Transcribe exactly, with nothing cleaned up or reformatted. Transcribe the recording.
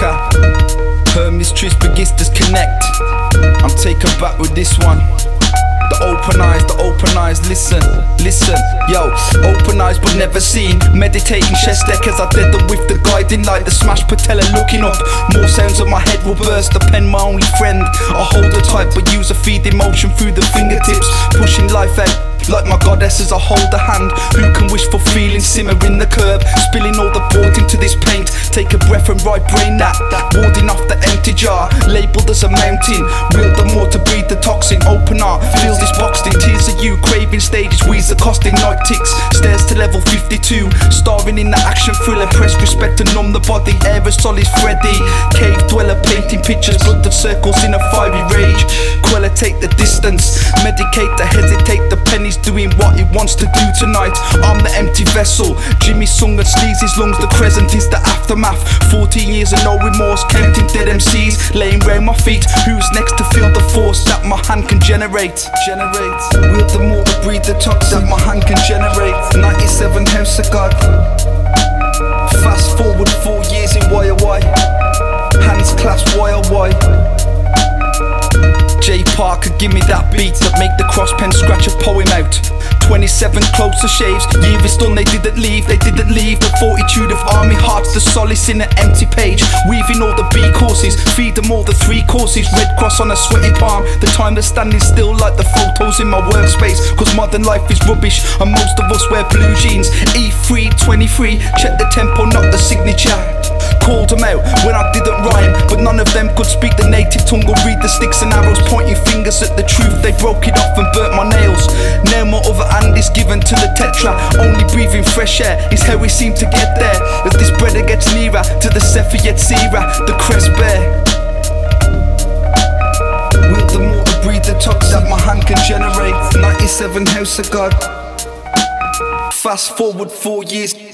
Africa. Hermes Trismegistus connect. I'm taken back with this one. The open eyes, the open eyes, listen, listen. Yo, open eyes but never seen. Meditating chest deck as I did them with the guiding light. The smashed patella looking up. More sounds of my head will burst. The pen my only friend. I hold it tight but use a feeding motion through the fingertips. Pushing life out like my goddess as I hold a hand. Who can wish for feeling simmering the curb? Spilling all the board into this paint. Take a breath and right brain that. Warding off the empty jar. Labelled as a mountain. Will the more to breathe the toxin. Open art, feels this boxed in. Tears of you, craving stages, wheeze the costing. Night ticks, stairs to level fifty-two. Starring in the action thriller. Press respect to numb the body. Aerosol is Freddy. Cave dweller painting pictures. Blooded circles in a fiery rage. Queller take the distance. Medicate the hesitate. The penny doing what he wants to do tonight. I'm the empty vessel. Jimmy sung and sleeves his lungs. The present is the aftermath. Fourteen years and no remorse. Counting dead M Cs laying round my feet. Who's next to feel the force that my hand can generate? Generate. Will the more I breathe the toxin that my hand can generate? ninety-seven House of God. Fast forward four years in Y O Y. Hands clasped Y O Y. Jay Parker, give me that beat that make the cross pen scratch a poem out. Twenty-seven closer shaves, year is done, they didn't leave, they didn't leave. The fortitude of army hearts, the solace in an empty page. Weaving all the B courses, feed them all the three courses. Red cross on a sweaty palm, the time they're standing still like the photos in my workspace. Cause modern life is rubbish, and most of us wear blue jeans. E three twenty-three, check the tempo, not the signature. Called them out when I didn't rhyme, but none of them could speak the native tongue or read the sticks and arrows, pointing fingers at the truth. They broke it off and burnt my nails. Now my other hand is given to the tetra. Only breathing fresh air is how we seem to get there. As this brother gets nearer to the Sephiet Sira, the crest bear. Will the more I breathe the toxin that my hand can generate? ninety-seven House of God. Fast forward four years.